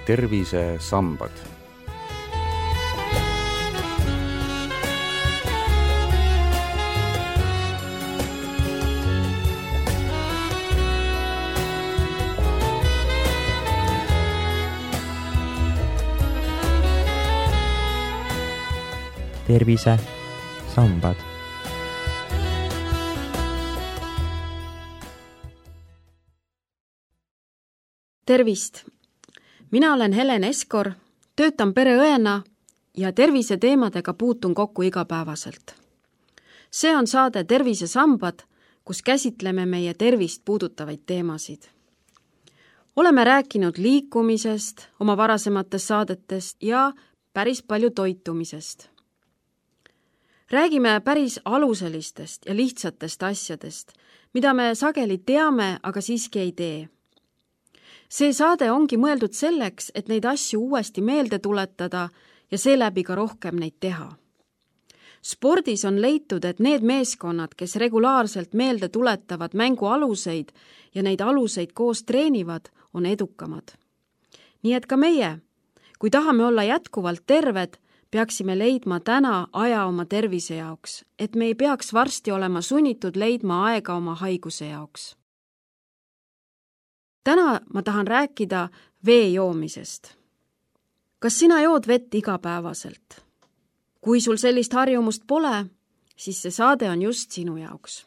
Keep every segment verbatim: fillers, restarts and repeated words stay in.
tervisesambad. tervisesambad. Tervist! Mina olen Helen Eskor, töötan pereõena ja terviseteemadega puutun kokku igapäevaselt. See on saade Tervisesambad, kus käsitleme meie tervist puudutavaid teemasid. Oleme rääkinud liikumisest, oma varasematest saadetest ja päris palju toitumisest. Räägime päris aluselistest ja lihtsatest asjadest, mida me sageli teame, aga siiski ei tee. See saade ongi mõeldud selleks, et neid asju uuesti meelde tuletada ja seeläbi ka rohkem neid teha. Spordis on leitud, et need meeskonnad, kes regulaarselt meelde tuletavad mängu aluseid ja neid aluseid koos treenivad, on edukamad. Nii et ka meie, kui tahame olla jätkuvalt terved, peaksime leidma täna aja oma tervise jaoks, et me ei peaks varsti olema sunnitud leidma aega oma haiguse jaoks. Täna ma tahan rääkida vee joomisest. Kas sina jood vett igapäevaselt? Kui sul sellist harjumust pole, siis see saade on just sinu jaoks.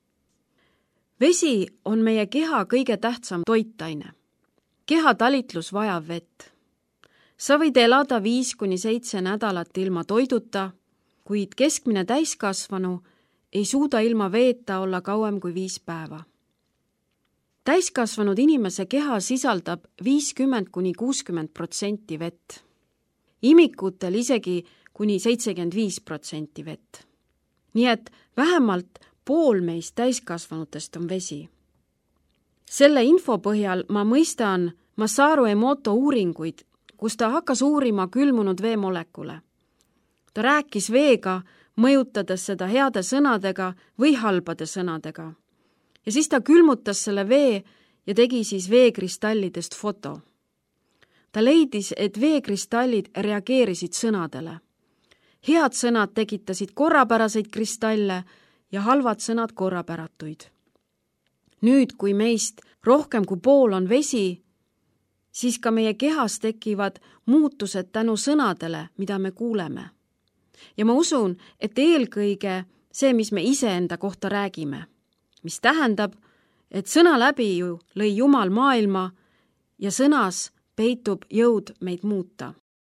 Vesi on meie keha kõige tähtsam toitaine. Keha talitlus vajab vett. Sa võid elada viis kuni seitse nädalat ilma toiduta, kuid keskmine täiskasvanu ei suuda ilma veeta olla kauem kui viis päeva. Täiskasvanud inimese keha sisaldab viiskümmend kuni kuuskümmend protsenti vett. Imikutel isegi kuni seitsekümmend viis protsenti vett. Nii et vähemalt pool meist täiskasvanutest on vesi. Selle info põhjal ma mõistan Masaru Emoto uuringuid, kus ta hakkas uurima külmunud vee molekule. Ta rääkis veega, mõjutades seda heade sõnadega või halbade sõnadega. Ja siis ta külmutas selle vee ja tegi siis veekristallidest foto. Ta leidis, et veekristallid reageerisid sõnadele. Head sõnad tekitasid korrapäraseid kristalle ja halvad sõnad korrapäratuid. Nüüd, kui meist rohkem kui pool on vesi, siis ka meie kehas tekivad muutused tänu sõnadele, mida me kuuleme. Ja ma usun, et eelkõige see, mis me iseenda kohta räägime, mis tähendab, et sõna läbi ju lõi Jumal maailma ja sõnas peitub jõud meid muuta.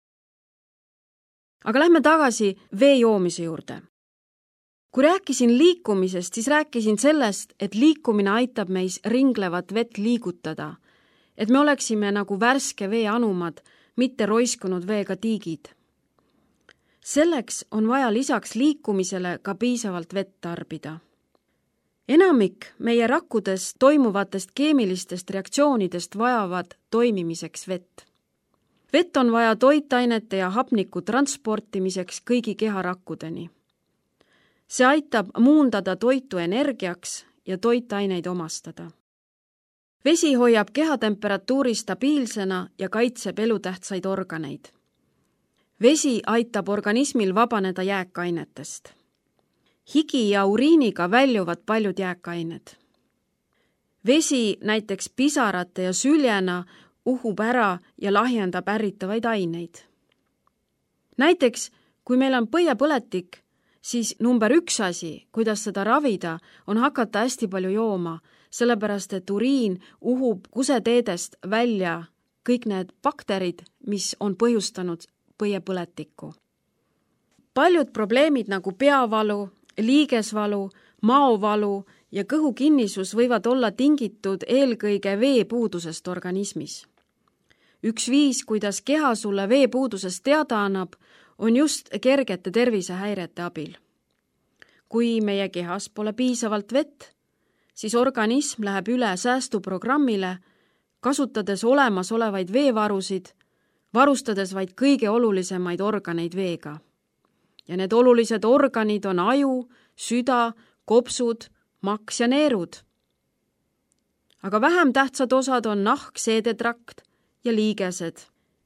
Aga lähme tagasi vee joomise juurde. Kui rääkisin liikumisest, siis rääkisin sellest, et liikumine aitab meis ringlevat vett liigutada, et me oleksime nagu värske vee anumad, mitte roiskunud veega tiigid. Selleks on vaja lisaks liikumisele ka piisavalt vett tarbida. Enamik meie rakkudes toimuvatest keemilistest reaktsioonidest vajavad toimimiseks vett. Vett on vaja toitainete ja hapniku transportimiseks kõigi keharakkudeni. See aitab muundada toitu energiaks ja toitaineid omastada. Vesi hoiab kehatemperatuuri stabiilsena ja kaitseb elutähtsaid organeid. Vesi aitab organismil vabaneda jääkainetest. Higi ja uriiniga väljuvad paljud jääkained. Vesi näiteks pisarate ja süljena uhub ära ja lahjendab ärritavaid aineid. Näiteks, kui meil on põiepõletik, siis number üks asi, kuidas seda ravida, on hakata hästi palju jooma, sellepärast et uriin uhub kuseteedest välja kõik need bakterid, mis on põhjustanud põiepõletikku. Paljud probleemid nagu peavalu, liigesvalu, maovalu ja kõhukinnisus võivad olla tingitud eelkõige veepuudusest organismis. Üks viis, kuidas keha sulle veepuudusest teada annab, on just kergete tervisehäirete abil. Kui meie kehas pole piisavalt vett, siis organism läheb üle säästuprogrammile, kasutades olemasolevaid veevarusid, varustades vaid kõige olulisemaid organeid veega. Ja need olulised organid on aju, süda, kopsud, maks ja neerud. Aga vähem tähtsad osad on nahk, seedetrakt ja liigesed.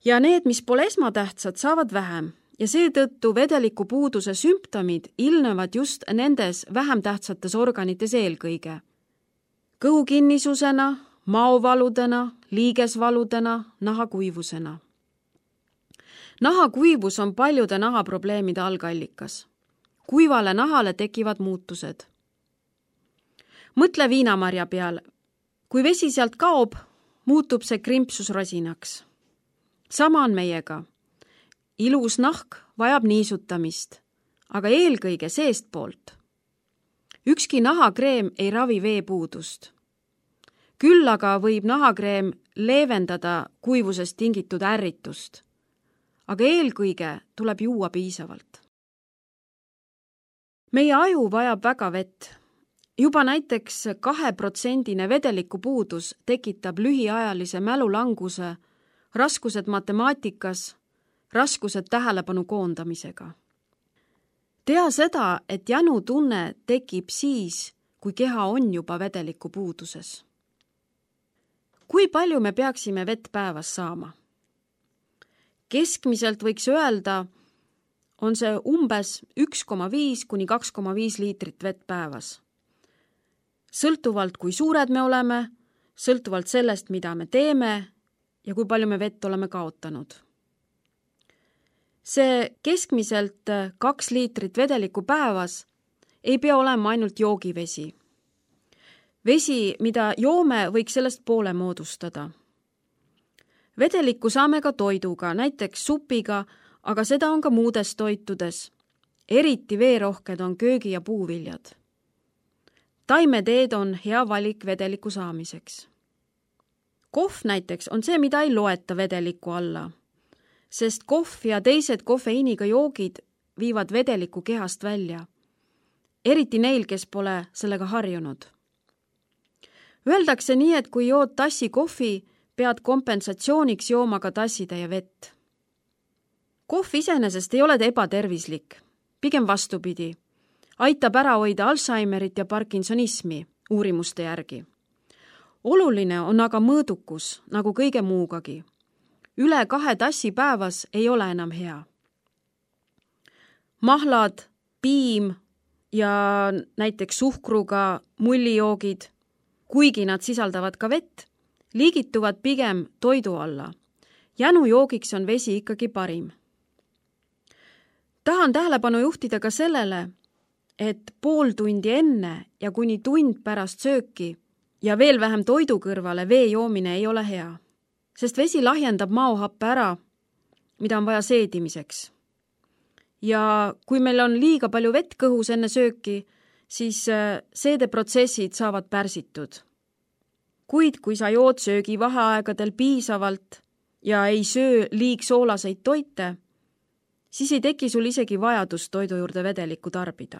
ja need, mis pole esmatähtsad, saavad vähem ja seetõttu vedeliku puuduse sümptomid ilmnevad just nendes vähem tähtsates organites eelkõige. Kõhukinnisusena, maovaludena, liigesvaludena, nahakuivusena. Nahakuivus on paljude nahaprobleemide algallikas. Kuivale nahale tekivad muutused. Mõtle viinamarja peal. Kui vesi sealt kaob, muutub see krimpsusrosinaks. Sama on meiega. Ilus nahk vajab niisutamist, aga eelkõige seest poolt. Ükski nahakreem ei ravi veepuudust. Küll aga võib nahakreem leevendada kuivusest tingitud ärritust, aga eelkõige tuleb juua piisavalt. Meie aju vajab väga vett. Juba näiteks kaheprotsendine vedeliku puudus tekitab lühiajalise mälulanguse, raskused matemaatikas, raskused tähelepanu koondamisega. Tea seda, et jänutunne tekib siis, kui keha on juba vedeliku puuduses. Kui palju me peaksime vett päevas saama? Keskmiselt võiks öelda, on see umbes üks koma viis kuni kaks koma viis liitrit vett päevas. Sõltuvalt, kui suured me oleme, sõltuvalt sellest, mida me teeme ja kui palju me vett oleme kaotanud. See keskmiselt kaks liitrit vedeliku päevas ei pea olema ainult joogivesi. Vesi, mida joome, võiks sellest poole moodustada. Vedelikku saame ka toiduga, näiteks supiga, aga seda on ka muudes toitudes. Eriti veerohked on köögi- ja puuviljad. Taimeteed on hea valik vedeliku saamiseks. Kohv näiteks on see, mida ei loeta vedeliku alla, sest kohv ja teised kofeiiniga joogid viivad vedeliku kehast välja. Eriti neil, kes pole sellega harjunud. Öeldakse nii, et kui jood tassi kohvi, pead kompensatsiooniks jooma ka tassitäie vett. Kohv iseenesest ei ole ebatervislik, pigem vastupidi. Aitab ära hoida Alzheimerit ja Parkinsonismi uurimuste järgi. Oluline on aga mõõdukus, nagu kõige muugagi. Üle kahe tassi päevas ei ole enam hea. Mahlad, piim ja näiteks suhkruga mullijoogid, kuigi nad sisaldavad ka vett, liigituvad pigem toidu alla. Jänujoogiks on vesi ikkagi parim. Tahan tähelepanu juhtida ka sellele, et pool tundi enne ja kuni tund pärast sööki ja veel vähem toidu kõrvale vee joomine ei ole hea, sest vesi lahjendab maohappe ära, mida on vaja seedimiseks. Ja kui meil on liiga palju vett kõhus enne sööki, siis seedeprotsessid saavad pärsitud. Kuid kui sa jood söögi vaheaegadel piisavalt ja ei söö liigsoolaseid toite, siis ei teki sul isegi vajadus toidu juurde vedelikku tarbida.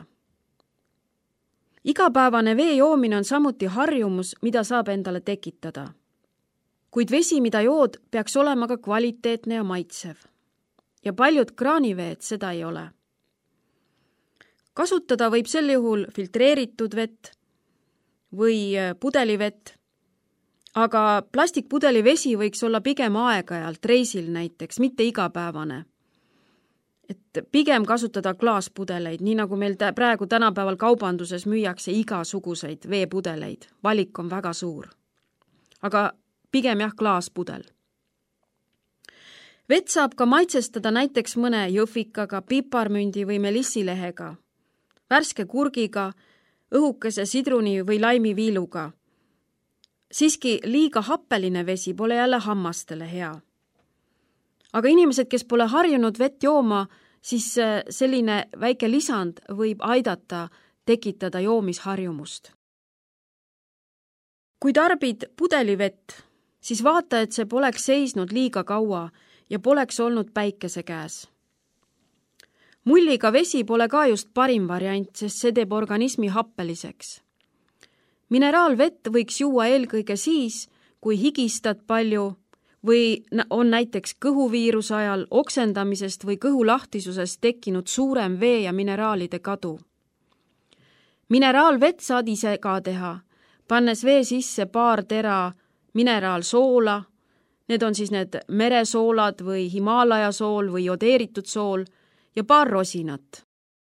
Igapäevane vee joomine on samuti harjumus, mida saab endale tekitada. Kuid vesi, mida jood, peaks olema ka kvaliteetne ja maitsev. Ja paljud kraaniveed seda ei ole. Kasutada võib sel juhul filtreeritud vett või pudelivett, aga plastikpudeli vesi võiks olla pigem aeg-ajalt, reisil näiteks, mitte igapäevane. Et pigem kasutada klaaspudeleid, nii nagu meil praegu tänapäeval kaubanduses müüakse igasuguseid veepudeleid. Valik on väga suur. Aga pigem jah, klaaspudel. Vett saab ka maitsestada näiteks mõne jõhvikaga, piparmündi või melissilehega, värske kurgiga, õhukese sidruni või laimiviiluga. Siiski liiga happeline vesi pole jälle hammastele hea. Aga inimesed, kes pole harjunud vett jooma, siis selline väike lisand võib aidata tekitada joomisharjumust. Kui tarbid pudelivett, siis vaata, et see poleks seisnud liiga kaua ja poleks olnud päikese käes. Mulliga vesi pole ka just parim variant, sest see teeb organismi happeliseks. Mineraalvett võiks juua eelkõige siis, kui higistad palju või on näiteks kõhuviiruse ajal oksendamisest või kõhulahtisusest tekkinud suurem vee ja mineraalide kadu. Mineraalvett saad ise ka teha, pannes vee sisse paar tera mineraalsoola, Need on siis need meresoolad või Himaalaja sool või jodeeritud sool ja paar rosinat.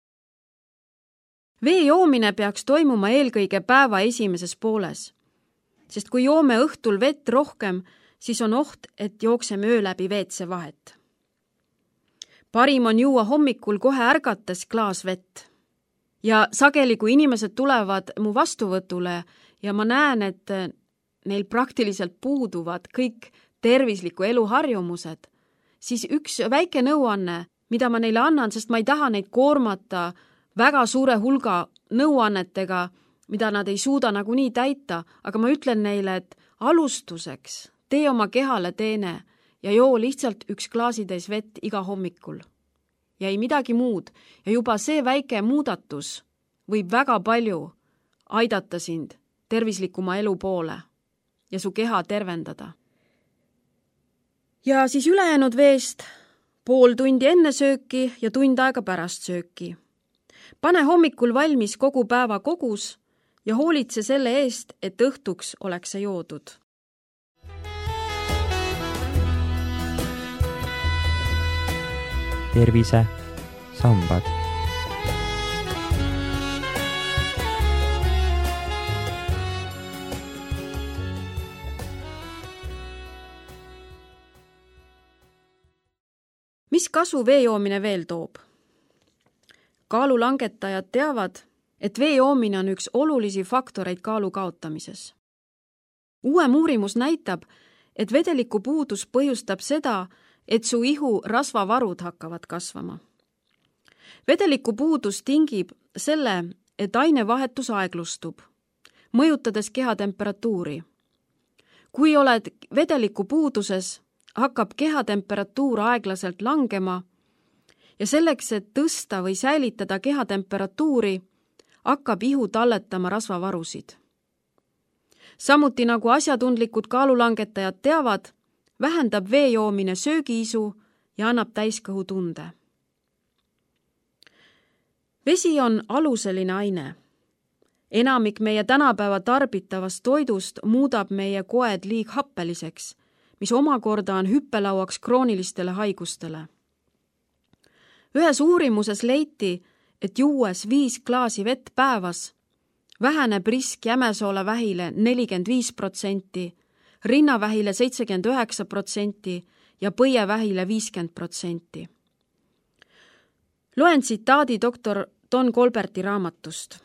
Vee joomine peaks toimuma eelkõige päeva esimeses pooles, sest kui joome õhtul vett rohkem, siis on oht, et jookseme öö läbi veetse vahet. Parim on juua hommikul kohe ärgates klaas vett. Ja sageli, kui inimesed tulevad mu vastuvõtule ja ma näen, et neil praktiliselt puuduvad kõik tervisliku elu harjumused, siis üks väike nõuanne, mida ma neile annan, sest ma ei taha neid koormata väga suure hulga nõuannetega, mida nad ei suuda nagunii täita, aga ma ütlen neile, et alustuseks tee oma kehale teene ja joo lihtsalt üks klaasitäis vett iga hommikul. Ja ei midagi muud ja juba see väike muudatus võib väga palju aidata sind tervislikuma elu poole ja su keha tervendada. Ja siis ülejäänud veest pool tundi enne sööki ja tund aega pärast sööki. Pane hommikul valmis kogu päeva kogus ja hoolitse selle eest, et õhtuks oleks see joodud. Tervise sambad. Mis kasu vee joomine veel toob? Kaalulangetajad teavad, et vee joomine on üks olulisi faktoreid kaalu kaotamises. Uuem uurimus näitab, et vedeliku puudus põhjustab seda, et su ihu rasvavarud hakkavad kasvama. Vedeliku puudus tingib selle, et ainevahetus aeglustub, mõjutades kehatemperatuuri. Kui oled vedeliku puuduses, hakkab kehatemperatuur aeglaselt langema ja selleks, et tõsta või säilitada kehatemperatuuri, hakkab ihu talletama rasvavarusid. Samuti nagu asjatundlikud kaalulangetajad teavad, vähendab vee joomine söögiisu ja annab täiskõhu tunde. Vesi on aluseline aine. Enamik meie tänapäeva tarbitavast toidust muudab meie koed liighappeliseks, mis omakorda on hüppelauaks kroonilistele haigustele. Ühes uurimuses leiti, et juues viis klaasi vett päevas väheneb risk jämesoolevähile nelikümmend viis protsenti, rinnavähile seitsekümmend üheksa protsenti ja põievähile viiskümmend protsenti. Loen tsitaadi doktor Don Colberti raamatust.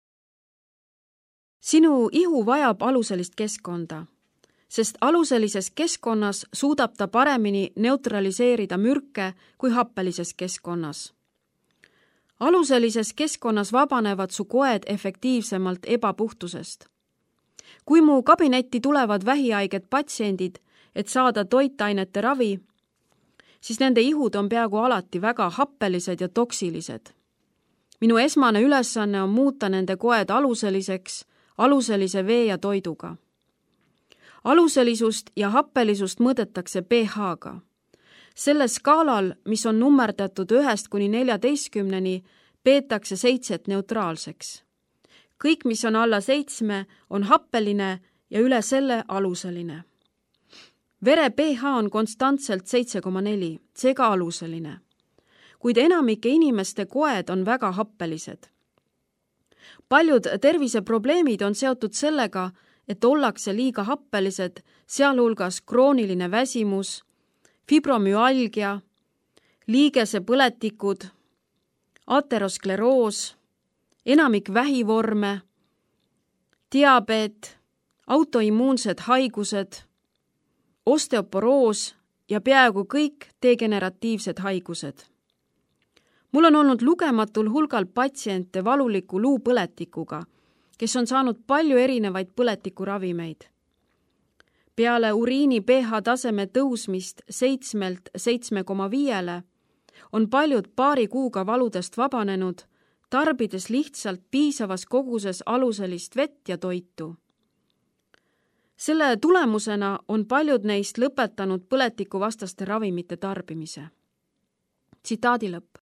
Sinu ihu vajab aluselist keskkonda, sest aluselises keskkonnas suudab ta paremini neutraliseerida mürke kui happelises keskkonnas. Aluselises keskkonnas vabanevad su koed efektiivsemalt ebapuhtusest. Kui mu kabinetti tulevad vähihaiged patsiendid, et saada toitainete ravi, siis nende ihud on peaaegu alati väga happelised ja toksilised. Minu esmane ülesanne on muuta nende koed aluseliseks, aluselise vee ja toiduga. Aluselisust ja happelisust mõõdetakse pH-ga. Selle skaalal, mis on nummerdatud ühest kuni neljateistkümneni, peetakse seitset neutraalseks. Kõik, mis on alla seitsme, on happeline ja üle selle aluseline. Vere pH on konstantselt seitse koma neli, seega aluseline. Kuid enamike inimeste koed on väga happelised. Paljud terviseprobleemid on seotud sellega, et ollakse liiga happelised, sealhulgas krooniline väsimus, fibromüalgia, liigesepõletikud, ateroskleroos, enamik vähivorme, diabeet, autoimmuunsed haigused, osteoporoos ja peaaegu kõik degeneratiivsed haigused. Mul on olnud lugematul hulgal patsiente valuliku luupõletikuga, kes on saanud palju erinevaid põletikuravimeid. Peale uriini pH taseme tõusmist seitsmelt seitsme koma viiele on paljud paari kuuga valudest vabanenud, tarbides lihtsalt piisavas koguses aluselist vett ja toitu. Selle tulemusena on paljud neist lõpetanud põletikuvastaste ravimite tarbimise. Tsitaadi lõpp.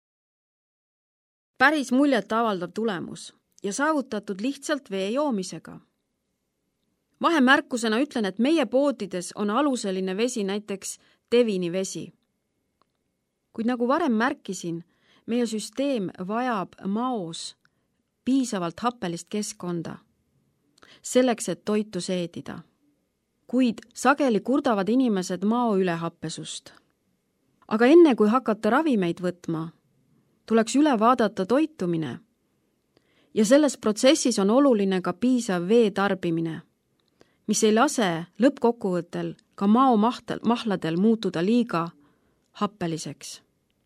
Päris muljet avaldav tulemus ja saavutatud lihtsalt vee joomisega. Vahemärkusena ütlen, et meie poodides on aluseline vesi näiteks Devini vesi. Kuid nagu varem märkisin, meie süsteem vajab maos piisavalt happelist keskkonda, selleks, et toitu seedida. Kuid sageli kurdavad inimesed mao ülehappesust. Aga enne kui hakata ravimeid võtma, tuleks üle vaadata toitumine. Ja selles protsessis on oluline ka piisav vee tarbimine, mis ei lase lõppkokkuvõttel ka mao mahladel muutuda liiga happeliseks.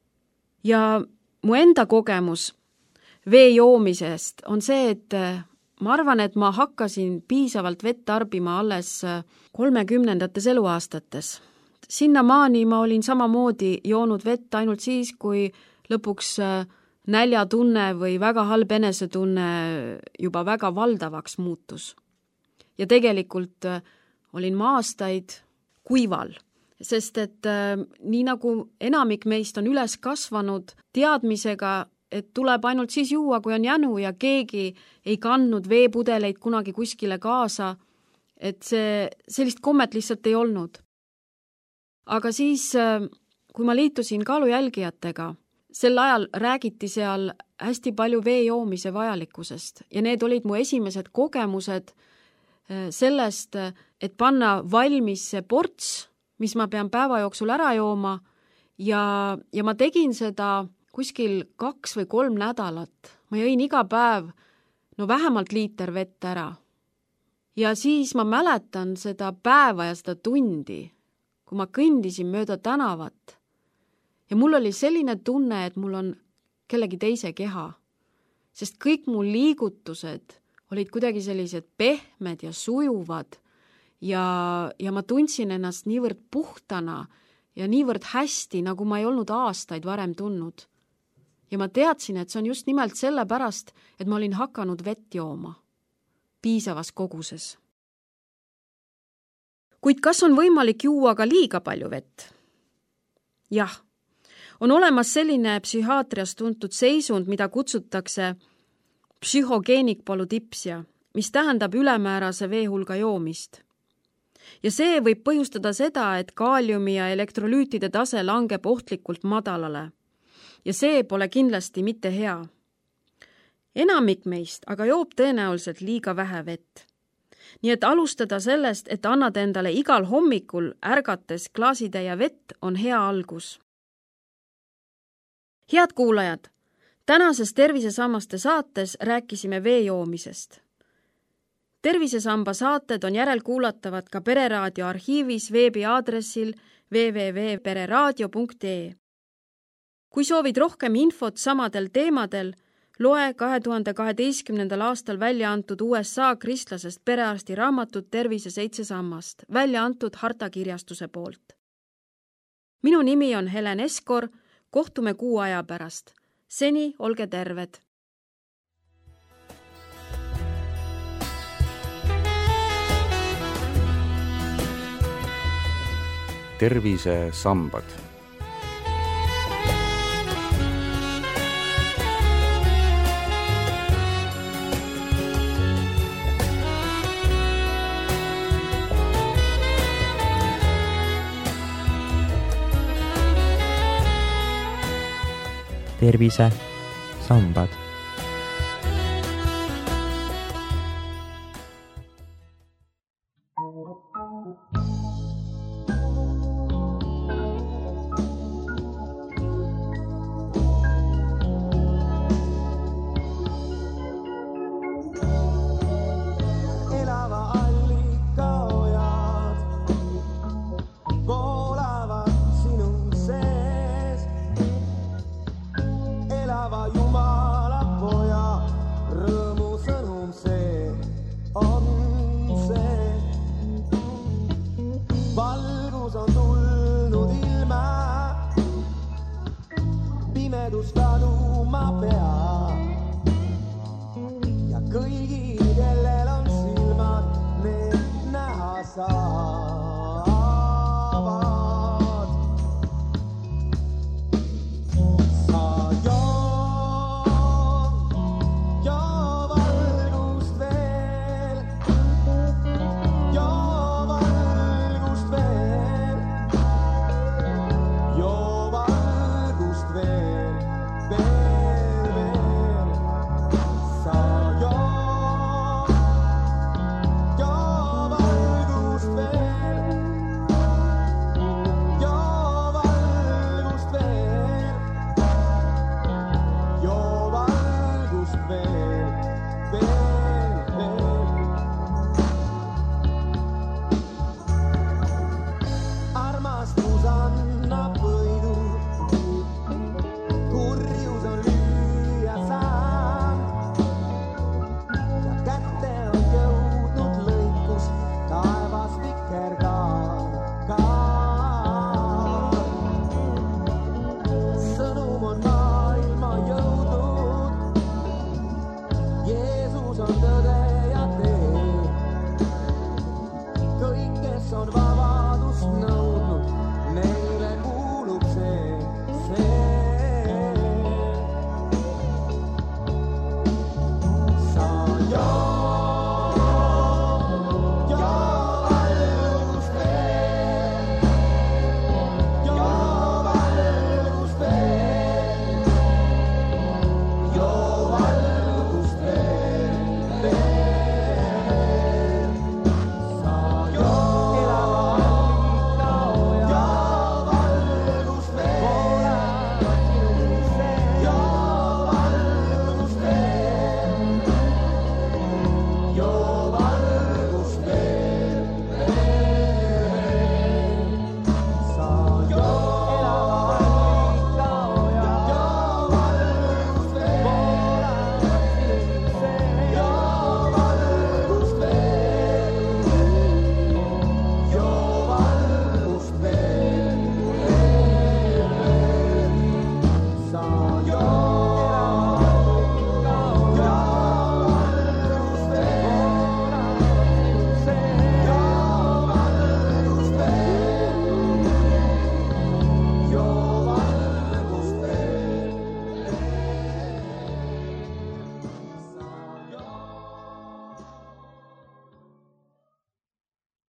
Ja mu enda kogemus vee joomisest on see, et ma arvan, et ma hakkasin piisavalt vett tarbima alles kolmekümnendates eluaastates. Sinnamaani ma olin samamoodi joonud vett ainult siis, kui lõpuks näljatunne või väga halb enesetunne juba väga valdavaks muutus. Ja tegelikult olin ma aastaid kuival, sest et nii nagu enamik meist on üles kasvanud teadmisega, et tuleb ainult siis juua, kui on jänu ja keegi ei kandnud veepudeleid kunagi kuskile kaasa, et see, sellist kommet lihtsalt ei olnud. Aga siis, kui ma liitusin kaalujälgijatega, sel ajal räägiti seal hästi palju vee joomise vajalikkusest ja need olid mu esimesed kogemused sellest, et panna valmis see ports, mis ma pean päeva jooksul ära jooma ja, ja ma tegin seda kuskil kaks või kolm nädalat. Ma jõin iga päev no vähemalt liiter vett ära. Ja siis ma mäletan seda päeva ja seda tundi, kui ma kõndisin mööda tänavat. Ja mul oli selline tunne, et mul on kellegi teise keha, sest kõik mu liigutused olid kuidagi sellised pehmed ja sujuvad ja, ja ma tundsin ennast niivõrd puhtana ja niivõrd hästi, nagu ma ei olnud aastaid varem tundnud. Ja ma teadsin, et see on just nimelt sellepärast, et ma olin hakanud vett jooma piisavas koguses. Kuid kas on võimalik juua ka liiga palju vett? Jah, on olemas selline psühhiaatrias tuntud seisund, mida kutsutakse psühhogeenikpolüdipsia, mis tähendab ülemäärase veehulga joomist. Ja see võib põhjustada seda, et kaaliumi ja elektrolüütide tase langeb ohtlikult madalale. Ja see pole kindlasti mitte hea. Enamik meist aga joob tõenäoliselt liiga vähe vett. Nii et alustada sellest, et annad endale igal hommikul ärgates klaasitäie vett, on hea algus. Head kuulajad, tänases Tervisesammaste saates rääkisime vee joomisest. Tervisesamba saated on järelkuulatavad ka Pereraadio arhiivis veebiaadressil w w w punkt pereraadio punkt e e. Kui soovid rohkem infot samadel teemadel, loe kahe tuhande kaheteistkümnendal aastal välja antud U S A kristlasest perearsti raamatut Tervise seitse sammast, välja antud Harta kirjastuse poolt. Minu nimi on Helen Eskor, kohtume kuu aja pärast. Seni olge terved! Tervisesambad. Tervisesambad. Ja kõigil, kellel on silmad, need näha saa.